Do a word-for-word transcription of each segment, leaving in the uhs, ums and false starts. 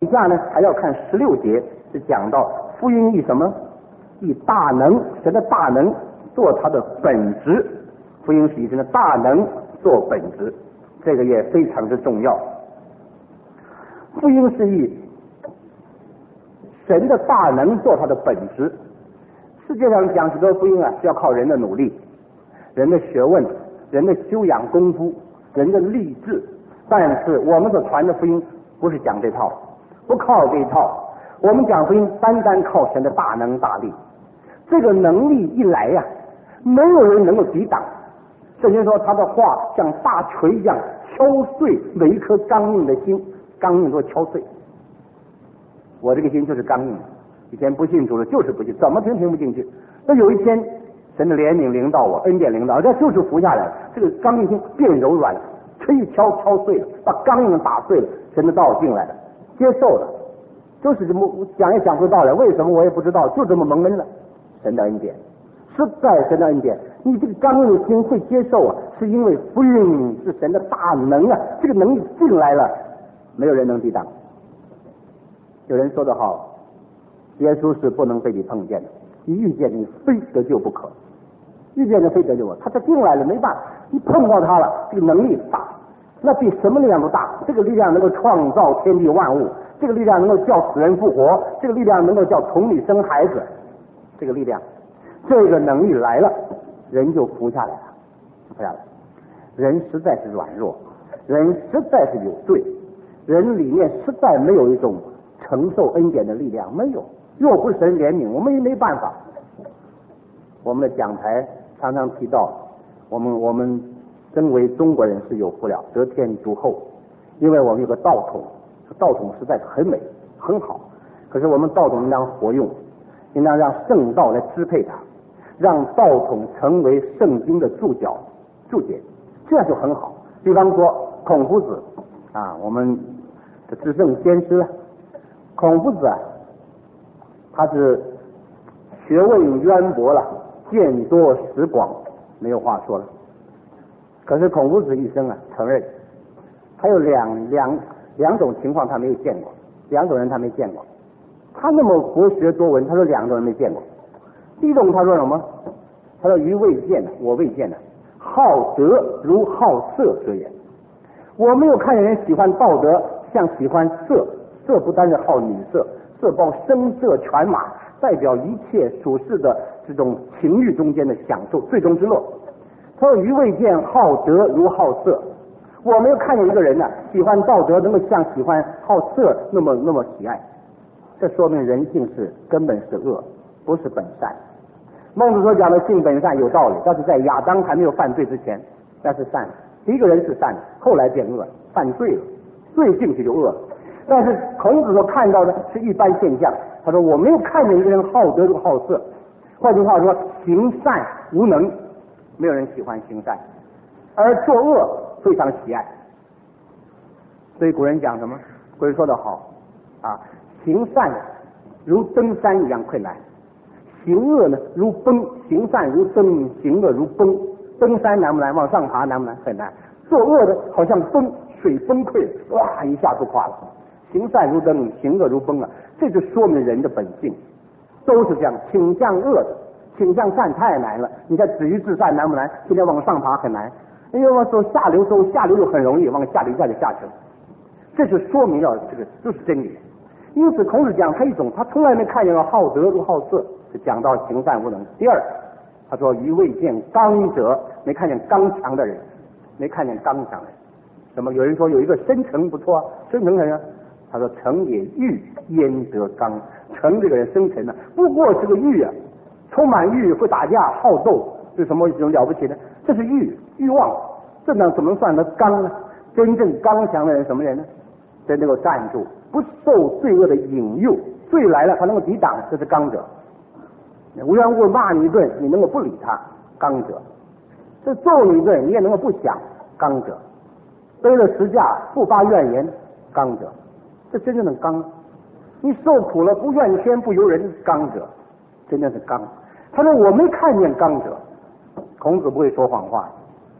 以下呢还要看十六节，是讲到福音以什么？以大能，神的大能做他的本质。福音是以神的大能做本质，这个也非常之重要。福音是以神的大能做他的本质。世界上讲许多福音啊，是要靠人的努力、人的学问、人的修养功夫、人的励志。但是我们所传的福音不是讲这套，不靠这一套。我们讲福音单单靠神的大能大力。这个能力一来呀、啊，没有人能够抵挡。圣经说他的话像大锤一样敲碎每一颗刚硬的心，刚硬都敲碎。我这个心就是刚硬的，以前不信主了就是不信，怎么听听不进去。那有一天神的怜悯临到我，恩典临到我，这就是服下来了，这个刚硬心变柔软了，锤一敲敲碎了，把刚硬打碎了，神的道进来了，接受了，就是这么讲也讲不到了，为什么我也不知道，就这么蒙恩了。神的恩典，实在神的恩典，你这个刚硬的心会接受啊，是因为福音是神的大能啊，这个能力进来了，没有人能抵挡。有人说得好，耶稣是不能被你碰见的，一遇见你非得救不可，遇见的非得救不可，他他进来了没办法，你碰到他了，这个能力大，那比什么力量都大。这个力量能够创造天地万物，这个力量能够叫死人复活，这个力量能够叫童女生孩子，这个力量，这个能力来了，人就服下来了，服下来。人实在是软弱，人实在是有罪，人里面实在没有一种承受恩典的力量，没有。若不是神怜悯，我们也没办法。我们的讲台常常提到，我们我们身为中国人是有福了，得天独厚，因为我们有个道统，道统实在是很美很好。可是我们道统应当活用，应当让圣道来支配它，让道统成为圣经的注脚注解，这样就很好。比方说孔夫子啊，我们的至圣先师孔夫子啊，他是学问渊博了，见多识广，没有话说了。可是孔夫子一生啊，承认他有两两两种情况他没有见过，两种人他没见过。他那么博学多闻，他说两种人没见过。第一种他说什么？他说余未见，我未见的，好德如好色者也。我没有看见人喜欢道德像喜欢色，色不单是好女色，色包声色犬马，代表一切属世的这种情欲中间的享受，最终之乐。他说余未见好德如好色，我没有看见一个人呢、啊、喜欢道德能够像喜欢好色那么那么喜爱。这说明人性是根本是恶，不是本善。孟子所讲的性本善有道理，但是在亚当还没有犯罪之前那是善的，第一个人是善的，后来变恶，犯罪了，罪性就恶了。但是孔子所看到的是一般现象，他说我没有看见一个人好德如好色，换句话说行善无能，没有人喜欢行善，而作恶非常喜爱。所以古人讲什么？古人说得好啊，行善如登山一样困难，行恶呢如崩，行善如登，行恶如崩。登山难不难？往上爬难不难？很难。作恶的好像崩，水崩溃，哇一下就垮了。行善如登，行恶如崩啊！这就说明人的本性都是这样，倾向恶的，倾向善太难了。你看止于至善难不难？现在往上爬很难，因为往走下流走下流就很容易，往下流一下就下去了。这就说明了这个就是真理。因此孔子讲他一种，他从来没看见过好德如好色，就讲到行善无能。第二，他说余未见刚者，没看见刚强的人，没看见刚强的人。那么有人说有一个申城不错啊，申城人啊，他说诚也欲焉得刚，诚这个人生辰呢，不过是个欲啊，充满欲，会打架好斗，是什么有了不起的？这是欲欲望，这呢怎么算得刚呢？真正刚强的人什么人呢？真能够站住，不受罪恶的引诱，罪来了他能够抵挡，这是刚者。无缘无故骂你一顿，你能够不理他，刚者。这揍你一顿，你也能够不想，刚者。背了十架不发怨言，刚者。这真正的刚。你受苦了不怨天不尤人，刚者，真正是刚。他说我没看见刚者。孔子不会说谎话，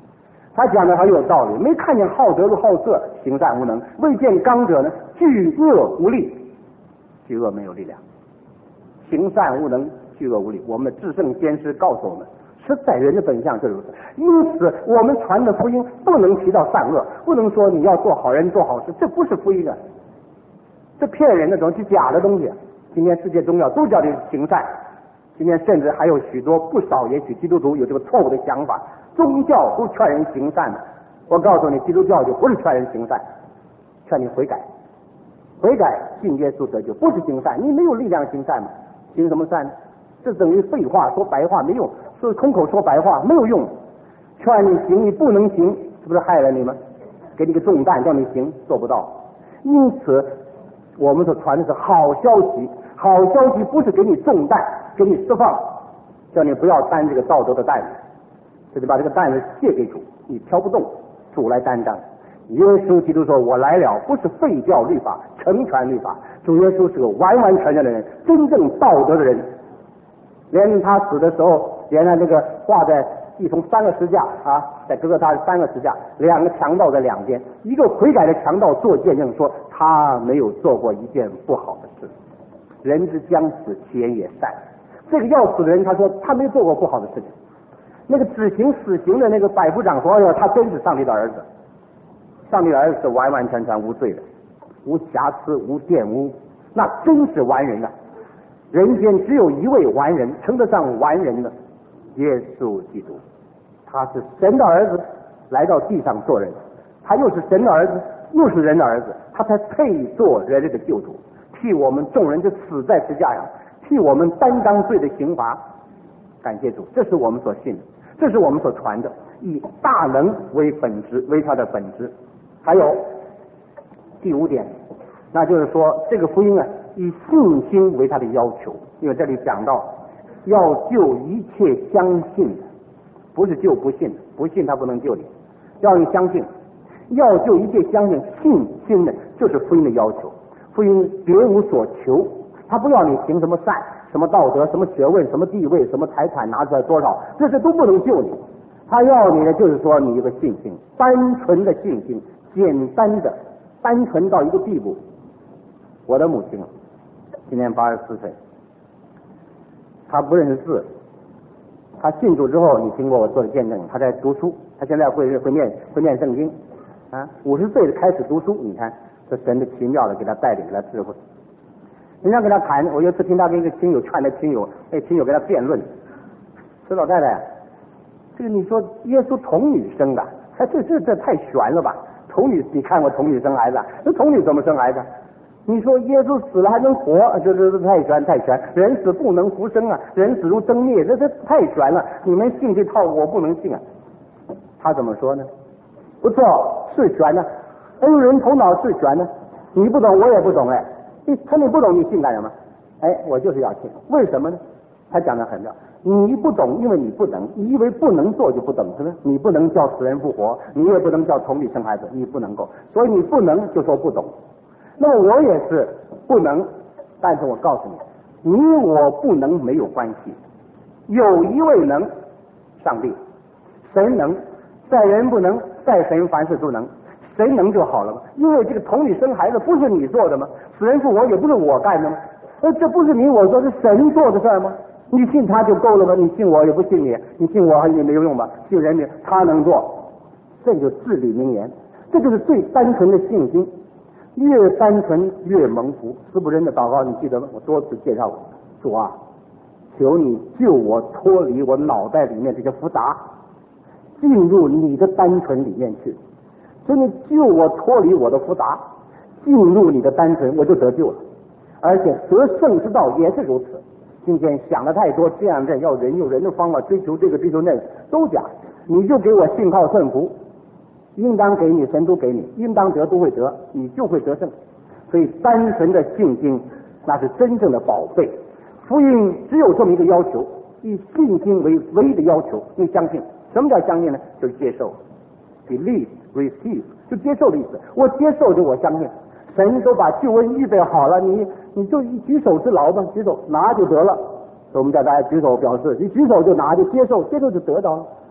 他讲的很有道理，没看见好德如好色，行善无能；未见刚者呢，惧恶无力，惧恶没有力量，行善无能，惧恶无力。我们的至圣先师告诉我们，实在人的本相是如此。因此，我们传的福音不能提到善恶，不能说你要做好人做好事，这不是福音啊，这骗人的东西，假的东西。今天世界宗教都叫你行善，今天甚至还有许多不少也许基督徒有这个错误的想法，宗教都劝人行善的。我告诉你，基督教就不是劝人行善，劝你悔改，悔改信耶稣得救，不是行善。你没有力量行善嘛？行什么善呢？这等于废话，说白话没用，说空口说白话没有用。劝你行，你不能行，是不是害了你们？给你个重担叫你行，做不到。因此我们所传的是好消息，好消息不是给你重担，给你释放，叫你不要担这个道德的担子，就是把这个担子卸给主，你挑不动，主来担当。耶稣基督说，我来了不是废掉律法，成全律法。主耶稣是个完完全全的人，真正道德的人，连他死的时候，连那个挂在一从三个石架啊，在哥哥他三个石架，两个强盗在两边，一个悔改的强盗做见证说，他没有做过一件不好的事。人之将死，其言也善。这个要死的人，他说他没做过不好的事情。那个执行死刑的那个百夫长说，哎呦，他真是上帝的儿子。上帝的儿子是完完全全无罪的，无瑕疵，无玷污，那真是完人啊！人间只有一位完人，称得上完人的耶稣基督，他是神的儿子，来到地上做人，他又是神的儿子，又是人的儿子，他才配做人类的救主，替我们众人就死在十架上，替我们担当罪的刑罚。感谢主，这是我们所信的，这是我们所传的，以大能为本质，为他的本质。还有第五点，那就是说这个福音啊，以信心为他的要求。因为这里讲到要救一切相信的，不是救不信的，不信他不能救你，要你相信，要救一切相信信心的，就是福音的要求。福音别无所求，他不要你行什么善，什么道德，什么学问，什么地位，什么财产拿出来多少，这些都不能救你。他要你的就是说你一个信心，单纯的信心，简单的，单纯到一个地步。我的母亲今年八十四岁，她不认识字，她信主之后，你听过我做的见证，她在读书，她现在会会念会念圣经啊，五十岁开始读书，你看这神的奇妙的给她带领，给她智慧。人家跟她谈，我有一次听她跟一个亲友劝的亲友，那亲友跟她辩论，说老太太，这个你说耶稣童女生的，哎，这这这太悬了吧？童女，你看过童女生孩子？那童女怎么生孩子？你说耶稣死了还能活？这这这太悬太悬！人死不能复生啊，人死如灯灭，这这太悬了！你们信这套，我不能信啊。他怎么说呢？不错，是悬的，恩人头脑是悬的，你不懂，我也不懂哎。你他你不懂，你信干什么？哎，我就是要信，为什么呢？他讲的很妙，你不懂，因为你不能，你以为不能做就不等是吧？你不能叫死人复活，你也不能叫童女生孩子，你不能够，所以你不能就说不懂。那么我也是不能，但是我告诉你，你我不能没有关系，有一位能，上帝，神能，在人不能，在神凡事都能，谁能就好了嘛？因为这个童女生孩子不是你做的吗？死人复活也不是我干的吗？呃，这不是你我说，是神做的事儿吗？你信他就够了吗？你信我也不信你，你信我也没有用吧？信人家他能做，这就至理名言，这就是最单纯的信心。越单纯越蒙福。司布真的祷告你记得吗？我多次介绍过，主啊，求你救我脱离我脑袋里面这些复杂，进入你的单纯里面去。求你救我脱离我的复杂，进入你的单纯，我就得救了。而且得胜之道也是如此。今天想的太多，这样这要人用人的方法追求这个追求那个都假，你就给我信靠顺服，应当给你，神都给你，应当得都会得，你就会得胜。所以单纯的信心那是真正的宝贝。福音只有这么一个要求，以信心为唯一的要求。你相信，什么叫相信呢？就是接受 ，believe receive， 就接受的意思。我接受就我相信，神都把救恩预备好了，你你就一举手之劳吧，举手拿就得了。所以我们叫大家举手表示，你举手就拿就接受，接受就得到了。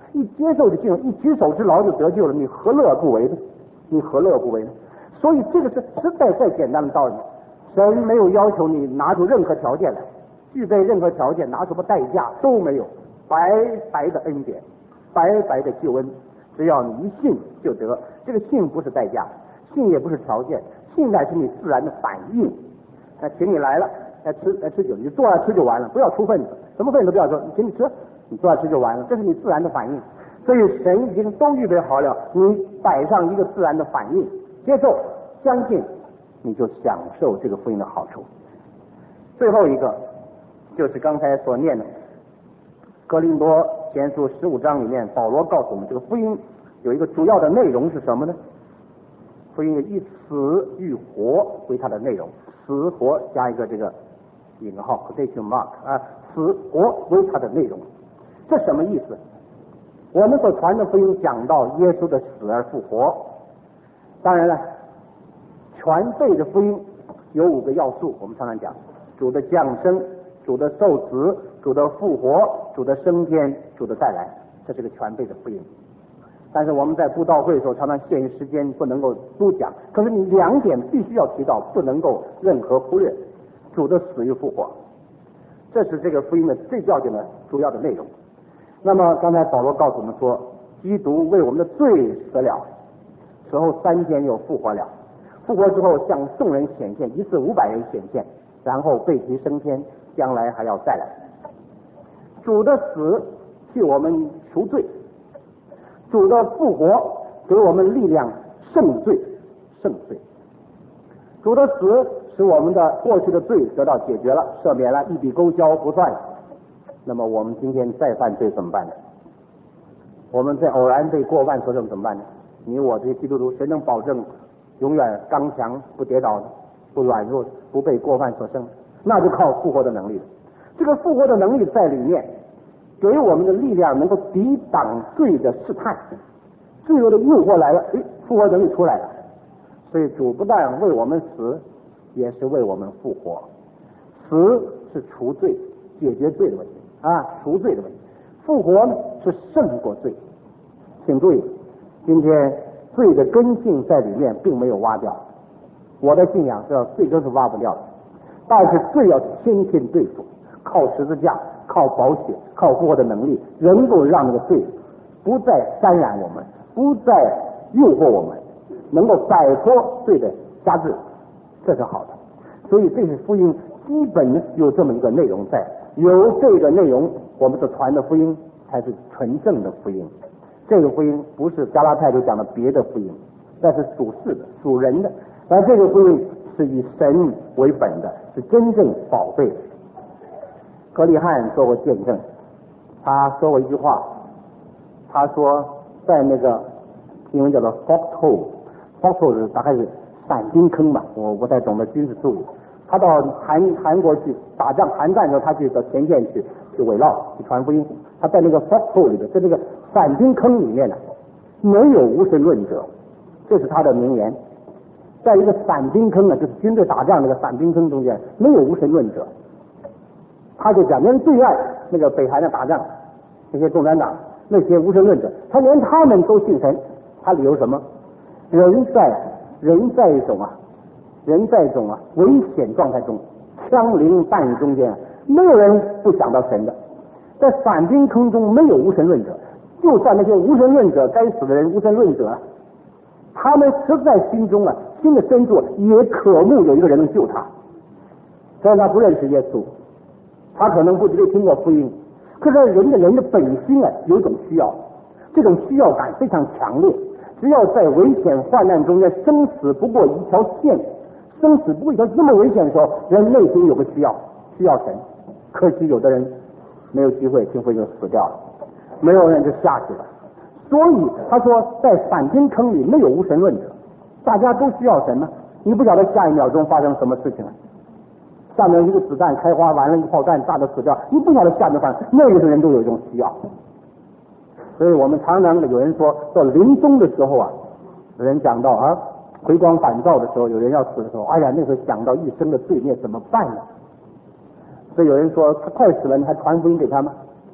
一接受就进入，一举手之劳就得救了，你何乐而不为呢？你何乐而不为呢？所以这个是实在再简单的道理，神没有要求你拿出任何条件来，具备任何条件，拿什么代价都没有，白白的恩典，白白的救恩，只要你一信就得。这个信不是代价，信也不是条件，信乃是你自然的反应。那请你来了，来吃来吃酒，你坐下吃就完了，不要出份子，什么份子不要说，你请你吃，你坐下吃就完了，这是你自然的反应。所以神已经都预备好了，你摆上一个自然的反应，接受相信，你就享受这个福音的好处。最后一个就是刚才所念的哥林多前书十五章里面，保罗告诉我们，这个福音有一个主要的内容是什么呢？福音以死与活为它的内容，死活加一个这个引号 quotation mark 啊，死活为它的内容。这什么意思？我们所传的福音讲到耶稣的死而复活，当然了，全备的福音有五个要素，我们常常讲主的降生、主的受死、主的复活、主的升天、主的再来，这是个全备的福音。但是我们在布道会的时候常常限于时间不能够都讲，可是你两点必须要提到，不能够任何忽略，主的死与复活，这是这个福音的最要紧的主要的内容。那么刚才保罗告诉我们说，基督为我们的罪死了，此后三天又复活了，复活之后向众人显现，一次五百人显现，然后被提升天，将来还要再来。主的死替我们赎罪，主的复活给我们力量胜罪，胜罪。主的死使我们的过去的罪得到解决了，赦免了，一笔勾销不算了。那么我们今天再犯罪怎么办呢？我们在偶然被过万所胜怎么办呢？你我这些基督徒，谁能保证永远刚强不跌倒的，不软弱的，不被过万所胜？那就靠复活的能力了。这个复活的能力在里面给我们的力量，能够抵挡罪的试探，罪恶的诱惑来了，诶，复活能力出来了。所以主不但为我们死，也是为我们复活。死是除罪、解决罪的问题啊，除罪的问题。复活呢是胜过罪。请注意，今天罪的根性在里面并没有挖掉。我的信仰是罪根是挖不掉的，但是罪要天天对付，靠十字架、靠宝血、靠复活的能力，能够让那个罪不再沾染我们，不再诱惑我们，能够摆脱罪的辖制，这是好的。所以这是福音基本有这么一个内容在，有这个内容，我们所传的福音才是纯正的福音。这个福音不是加拉太书讲的别的福音，那是属世的、属人的，而这个福音是以神为本的，是真正宝贝的。格里汉做过见证，他说过一句话，他说在那个英文叫做 foxhole，foxhole 大概是伞兵坑吧，我不太懂得军事术语。他到韩韩国去打仗，韩战的时候他去到前线去去围绕去传福音，他在那个 foxhole 里边，在那个伞兵坑里面呢，没有无神论者，这是他的名言。在一个伞兵坑呢，就是军队打仗那个伞兵坑中间，没有无神论者。他就讲，连对岸那个北韩的打仗，那些共产党那些无神论者，他连他们都信神。他理由什么？人在人在一种啊，人在一种啊危险状态中，枪林弹雨中间，没有人不想到神的。在伞兵坑中没有无神论者，就算那些无神论者该死的人，无神论者，他们实在心中啊，心的深处也渴慕有一个人能救他，虽然他不认识耶稣。他可能不只听过福音，可是人的人的本心啊，有一种需要，这种需要感非常强烈。只要在危险患难中间，生死不过一条线，生死不过一条这么危险的时候，人内心有个需要，需要神。可惜有的人没有机会听福音就死掉了，没有人就下去了。所以他说，在伞兵坑里没有无神论者，大家都需要神吗？你不晓得下一秒钟发生什么事情了。下面一个子弹开花，完了一个炮弹炸得死掉，你不晓得下面发生，那个人都有一种需要。所以我们常常有人说，到临终的时候啊，有人讲到啊，回光返照的时候，有人要死的时候，哎呀，那时候想到一生的罪孽怎么办呢？所以有人说他快死了，你还传福音给他吗？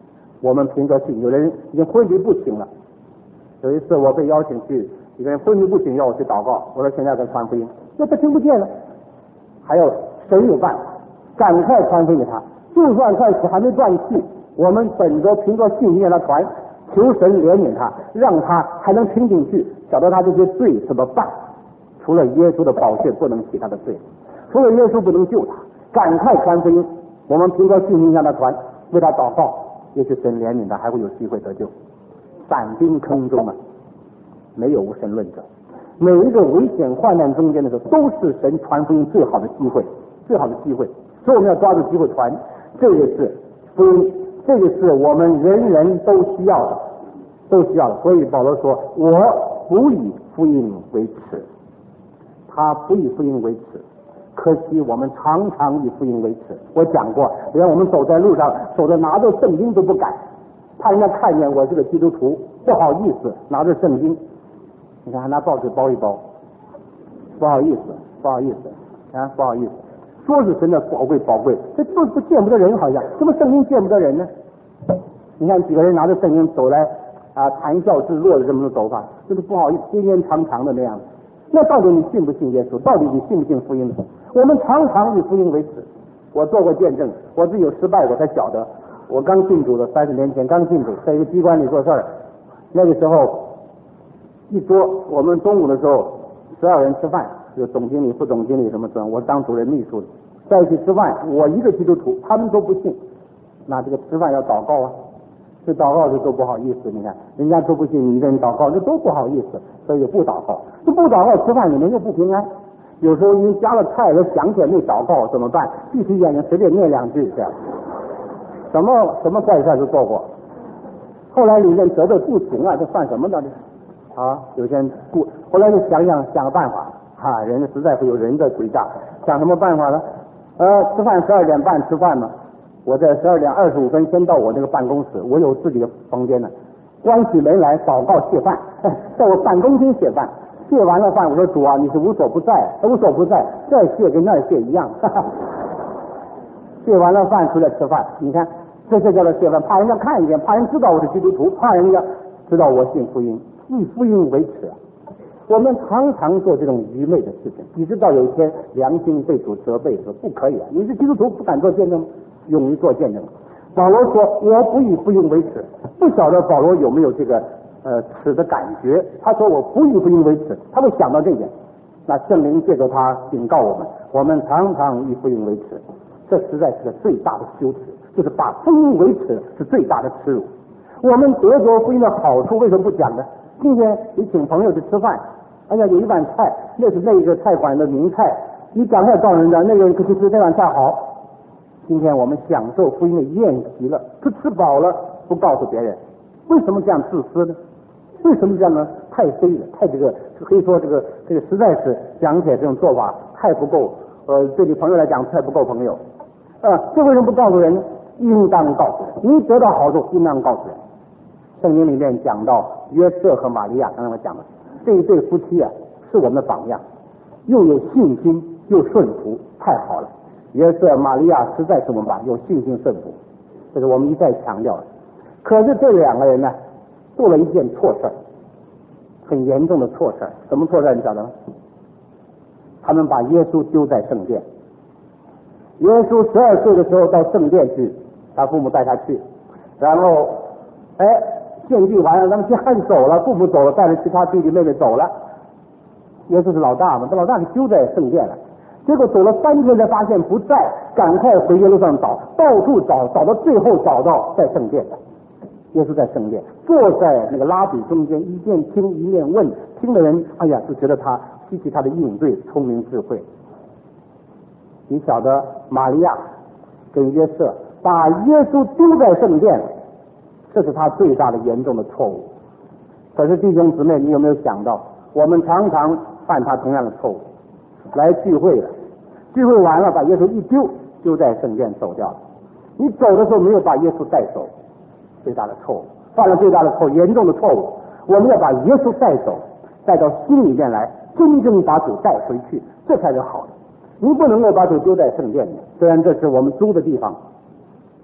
我们凭着信，有的人已经昏迷不醒了。有一次我被邀请去，一个人昏迷不醒要我去祷告，我说现在在传福音，那他听不见了。还有神有办法，赶快传福音给他，就算开始还没断气，我们本着凭着信心让他传，求神怜悯他，让他还能听进去，晓得他这些罪怎么办。除了耶稣的宝血不能洗他的罪，除了耶稣不能救他，赶快传福音。我们凭着信心让他传，为他祷告，也许神怜悯他，还会有机会得救。散兵坑中啊，没有无神论者。每一个危险患难中间的时候，都是神传福音最好的机会，最好的机会。所以我们要抓住机会传，这个是福音，这个是我们人人都需要的，都需要的。所以保罗说：“我不以福音为耻。”他不以福音为耻，可惜我们常常以福音为耻。我讲过，连我们走在路上，走着拿着圣经都不敢，怕人家看见我是个基督徒，不好意思拿着圣经。你看还拿报纸包一包，不好意思，不好意思啊，不好意思。说是神的宝贵宝贵，这不不见不得人，好像什么圣经见不得人呢？你看几个人拿着圣经走来啊，谈笑自若的这么个走法，就是不好意思，颠颠长长的那样。那到底你信不信耶稣？到底你信不信福音？我们常常以福音为耻。我做过见证，我自己有失败过才晓得。我刚进主的，三十年前刚进主，在一个机关里做事儿，那个时候一桌，我们中午的时候十二人吃饭，有总经理、副总经理什么的，我当主任秘书的，在一起吃饭，我一个基督徒，他们都不信。那这个吃饭要祷告啊，这祷告就都不好意思，你看人家都不信，你一个人祷告，这都不好意思，所以就不祷告。这不祷告吃饭里面就不平安。有时候因为加了菜了，想起来没祷告怎么办？闭起眼睛随便念两句这样。什么什么怪事都做过。后来里面觉得不行啊，这算什么呢？这啊，有些人不，后来就想想想个办法啊，人家实在是有人的诡诈，想什么办法呢？呃，吃饭十二点半吃饭嘛。我在十二点二十五分先到我那个办公室，我有自己的房间呢。关起门来祷告谢饭，在我办公厅谢饭，谢完了饭，我说主啊，你是无所不在，无所不在，这儿谢跟那儿谢一样。哈哈谢完了饭出来吃饭，你看这就叫做谢饭，怕人家看见，怕人知道我是基督徒，怕人家知道我信福音，以福音为耻。我们常常做这种愚昧的事情，一直到有一天良心被主责备说不可以啊，你是基督徒不敢做见证，勇于做见证。保罗说我不以福音为耻，不晓得保罗有没有这个呃耻的感觉。他说我不以福音为耻，他会想到这一点。那圣灵借着他警告我们，我们常常以福音为耻，这实在是个最大的羞耻，就是把福音为耻是最大的耻辱。我们得着福音的好处为什么不讲呢？今天你请朋友去吃饭，哎呀有一碗菜，那是那个菜馆的名菜，你赶快告诉人家那个人可是这碗菜好。今天我们享受福音的宴席了，可吃饱了不告诉别人，为什么这样自私呢？为什么这样呢？太飞了，太这个可以说这个这个实在是讲起来这种做法太不够，呃，对你朋友来讲太不够朋友啊！这为什么不告诉人呢？应当告诉人，你得到好处应当告诉人。圣经里面讲到约瑟和玛利亚，刚才我讲了这一对夫妻啊，是我们的榜样，又有信心又顺服，太好了。约瑟、玛利亚实在是我们榜样，有信心顺服，这是我们一再强调的。可是这两个人呢，做了一件错事，很严重的错事。什么错事你晓得吗？他们把耶稣丢在圣殿。耶稣十二岁的时候到圣殿去，他父母带他去，然后哎献祭完了，他们家人走了，父母走了，带着其他弟弟妹妹走了。耶稣是老大嘛，这老大给丢在圣殿了。结果走了三天才发现不在，赶快回耶路撒冷找，到处找，找到最后找到在圣殿的。耶稣在圣殿坐在那个拉比中间，一面听一面问，听的人哎呀就觉得他稀奇他的应对聪明智慧。你晓得玛利亚跟约瑟把耶稣丢在圣殿，这是他最大的严重的错误。可是弟兄姊妹，你有没有想到我们常常犯他同样的错误？来聚会了，聚会完了把耶稣一丢，丢在圣殿走掉了。你走的时候没有把耶稣带走，最大的错误，犯了最大的错误，严重的错误。我们要把耶稣带走，带到心里面来，真正把主带回去，这才是好的。你不能够把主丢在圣殿里，虽然这是我们租的地方，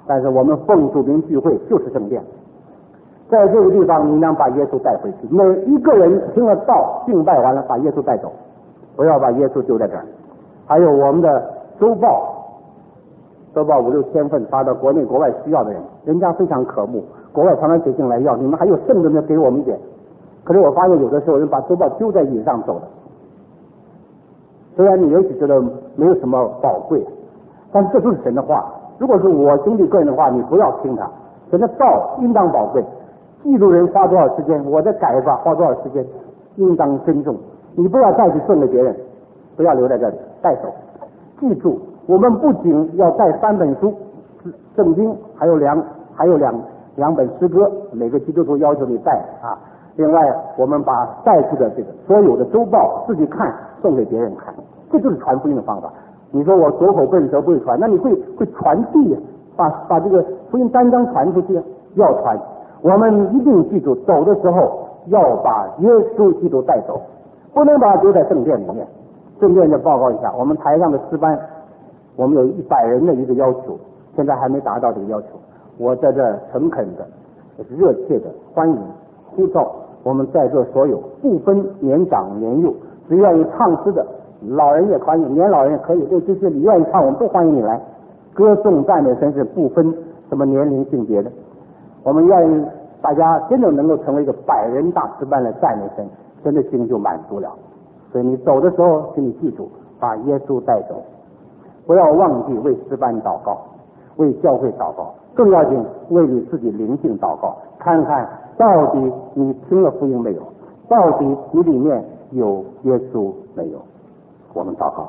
但是我们奉主名聚会就是圣殿，在这个地方你能把耶稣带回去，每一个人听了道敬拜完了把耶稣带走，不要把耶稣丢在这儿。还有我们的周报，周报五六千份发到国内国外需要的人，人家非常渴慕，国外常常写信来要，你们还有剩的呢给我们一点。可是我发现有的时候人把周报丢在椅上走了，虽然你也许觉得没有什么宝贵，但是这就是神的话。如果是我兄弟个人的话，你不要听他，神的道应当宝贵，记录人花多少时间，我的改法花多少时间，应当珍重。你不要再去送给别人，不要留在这里，带走。记住，我们不仅要带三本书，圣经，还有两还有两两本诗歌，每个基督徒要求你带啊。另外，我们把带去的这个所有的周报自己看，送给别人看，这就是传福音的方法。你说我左口笨舌不会传，那你会会传递啊，把把这个福音单张传出去啊，要传。我们一定记住，走的时候要把耶稣基督带走，不能把它丢在圣殿里面。顺便的报告一下，我们台上的诗班，我们有一百人的一个要求，现在还没达到这个要求。我在这诚恳的、热切的欢迎、呼召我们在座所有，不分年长年幼，只愿意唱诗的，老人也欢迎，年老人也可以。对这些你愿意唱，我们都欢迎你来。歌颂赞美神是不分什么年龄性别的，我们愿意大家真正能够成为一个百人大诗班来赞美神，神的心就满足了。所以你走的时候，请你记住，把耶稣带走，不要忘记为诗班祷告，为教会祷告，更要紧为你自己灵性祷告，看看到底你听了福音没有，到底你里面有耶稣没有。我们祷告。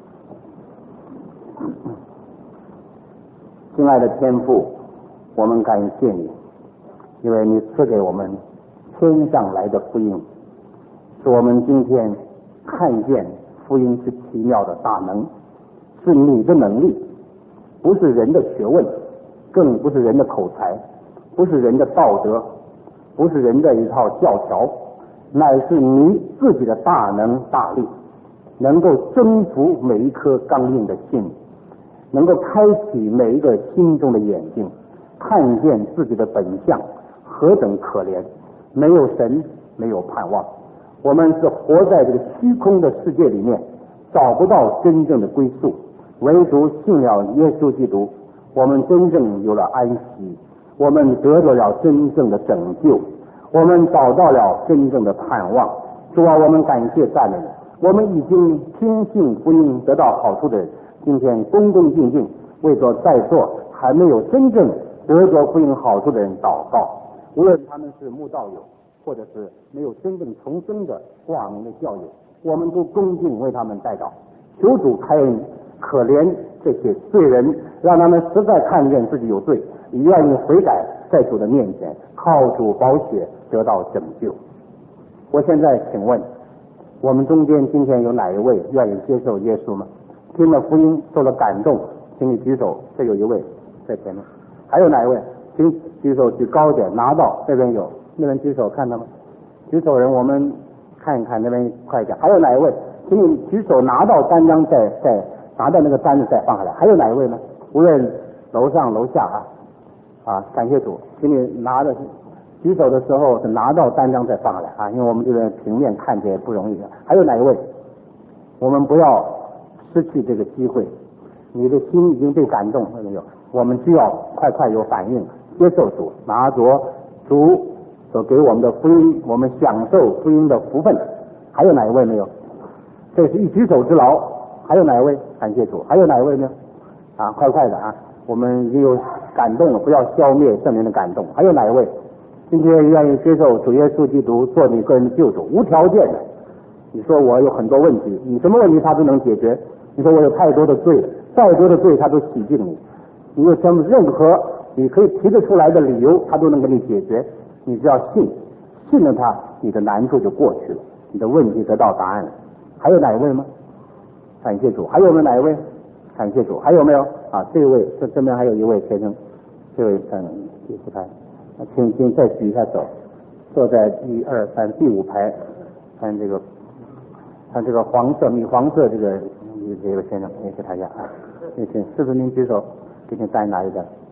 亲爱的天父，我们感谢你，因为你赐给我们天上来的福音，使我们今天看见福音是奇妙的大能，是你的能力，不是人的学问，更不是人的口才，不是人的道德，不是人的一套教条，乃是你自己的大能大力，能够征服每一颗刚硬的心，能够开启每一个心中的眼睛，看见自己的本相何等可怜，没有神，没有盼望。我们是活在这个虚空的世界里面，找不到真正的归宿，唯独信了耶稣基督，我们真正有了安息，我们得到了真正的拯救，我们找到了真正的盼望。主啊，我们感谢赞美你，我们已经听信福音得到好处的人，今天恭恭敬敬为着在座还没有真正得着福音好处的人祷告，无论他们是慕道友，或者是没有真正重生的挂名的教友，我们都恭敬为他们代祷，求主开恩，可怜这些罪人，让他们实在看见自己有罪，愿意悔改，在主的面前靠主宝血得到拯救。我现在请问，我们中间今天有哪一位愿意接受耶稣吗？听了福音受了感动，请你举手。这有一位在前面，还有哪一位？请举手举高一点，拿到这边有，那边举手看到吗？举手人我们看一看，那边快一点。还有哪一位？请你举手拿到单张，再再拿到那个单子再放下来。还有哪一位呢？无论楼上楼下啊啊，感谢主，请你拿着举手的时候是拿到单张再放下来啊，因为我们这个平面看起来不容易。还有哪一位？我们不要失去这个机会，你的心已经被感动了没有？我们需要快快有反应，接受主，拿着主所给我们的福音，我们享受福音的福分。还有哪一位没有？这是一举手之劳。还有哪一位？感谢主。还有哪一位呢？啊，快快的啊！我们已经有感动了，不要消灭圣灵的感动。还有哪一位？今天愿意接受主耶稣基督做你个人的救主，无条件的。你说我有很多问题，你什么问题他都能解决。你说我有太多的罪，再多的罪他都洗净你。你有什么任何你可以提得出来的理由，他都能给你解决。你只要信，信了他，你的难处就过去了，你的问题得到答案了。还有哪一位吗？感谢主。还有没有哪一位？感谢主。还有没有啊？这位这这边还有一位先生，这位看第四排，请请再举一下手，坐在一二三第五排，看这个看这个黄色米黄色这个这个先生，也给他一下啊，请请师傅您举手，给你单拿一个啊，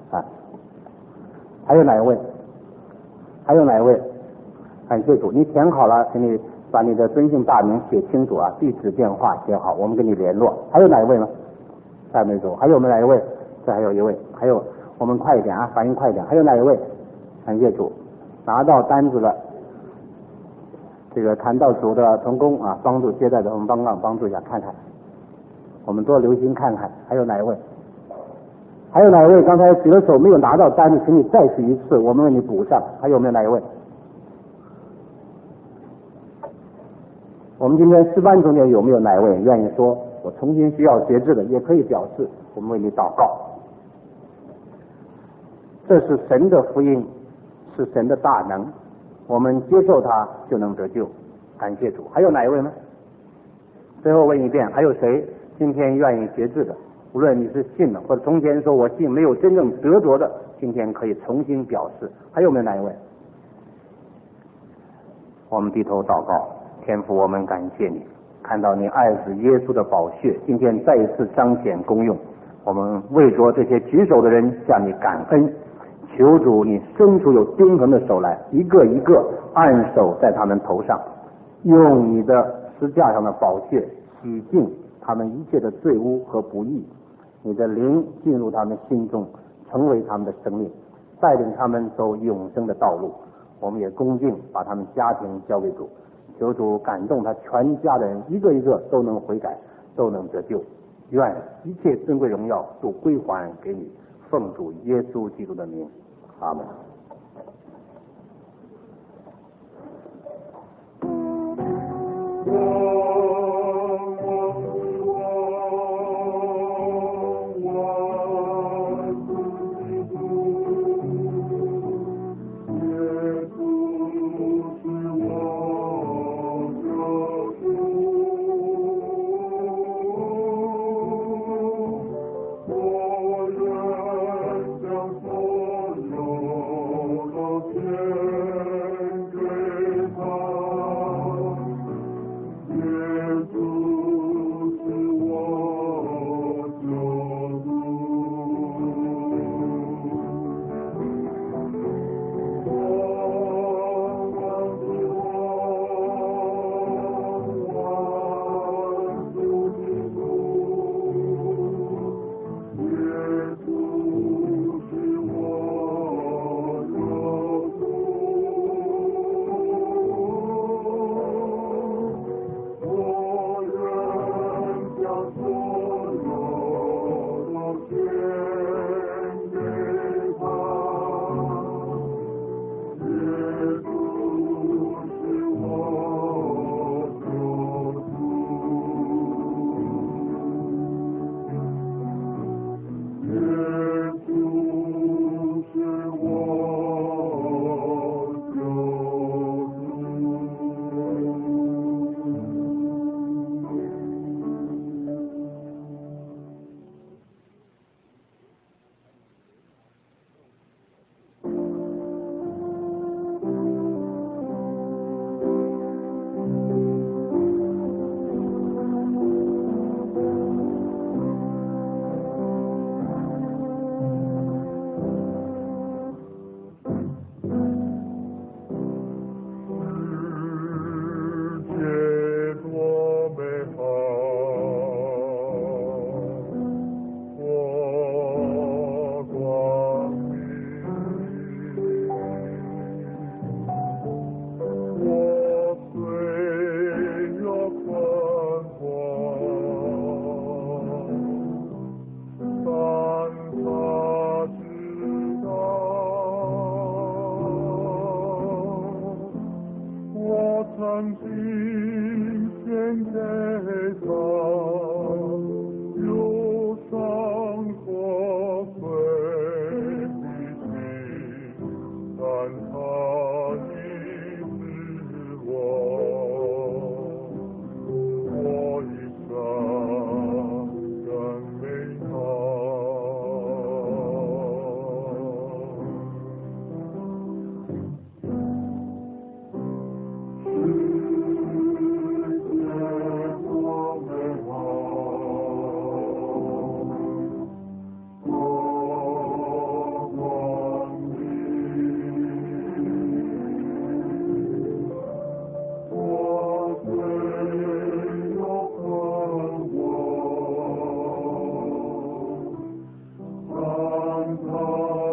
啊。还有哪一位？还有哪一位？感谢主，你填好了，请你把你的尊姓大名写清楚啊，地址电话写好，我们跟你联络。还有哪一位吗？再没走。还有我们哪一位？这还有一位。还有，我们快一点啊，反应快一点。还有哪一位？感谢主，拿到单子了。这个谈到主的成功啊，帮助接待的，我们帮忙帮助一下，看看，我们多留心看看。还有哪一位？还有哪一位？刚才举了手没有拿到单子，请你再试一次，我们为你补上。还有没有哪一位？我们今天诗班中间有没有哪一位愿意说我重新需要节制的，也可以表示，我们为你祷告。这是神的福音，是神的大能，我们接受它就能得救。感谢主。还有哪一位呢？最后问一遍，还有谁今天愿意节制的？无论你是信了，或者从前说我信没有真正得着的，今天可以重新表示。还有没有哪一位？我们低头祷告。天父，我们感谢你，看到你爱子耶稣的宝血今天再一次彰显功用，我们为着这些举手的人向你感恩，求主你伸出有钉痕的手来，一个一个按手在他们头上，用你的十字架上的宝血洗净他们一切的罪污和不义，你的灵进入他们心中，成为他们的生命，带领他们走永生的道路。我们也恭敬把他们家庭交给主，求主感动他全家的人，一个一个都能悔改，都能得救。愿一切尊贵荣耀都归还给你，奉主耶稣基督的名，阿门。 光。